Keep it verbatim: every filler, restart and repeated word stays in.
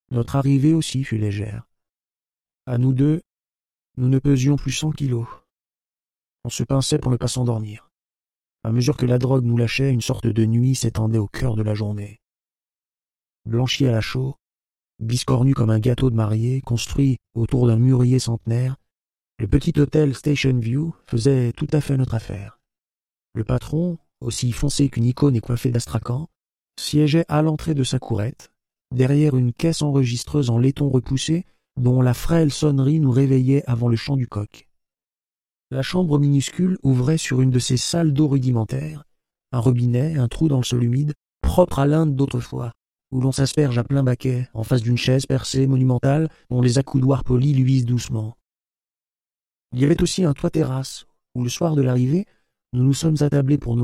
Notre arrivée aussi fut légère. À nous deux, nous ne pesions plus cent kilos. On se pinçait pour ne pas s'endormir. À mesure que la drogue nous lâchait, une sorte de nuit s'étendait au cœur de la journée. Blanchi à la chaux, biscornu comme un gâteau de mariée, construit autour d'un mûrier centenaire, le petit hôtel Station View faisait tout à fait notre affaire. Le patron, aussi foncé qu'une icône et coiffé d'astracan, siégeait à l'entrée de sa courette, derrière une caisse enregistreuse en laiton repoussé dont la frêle sonnerie nous réveillait avant le chant du coq. La chambre minuscule ouvrait sur une de ces salles d'eau rudimentaires, un robinet, un trou dans le sol humide, propre à l'Inde d'autrefois, où l'on s'asperge à plein baquet, en face d'une chaise percée monumentale dont les accoudoirs polis luisent doucement. Il y avait aussi un toit terrasse, où le soir de l'arrivée, nous nous sommes attablés pour nous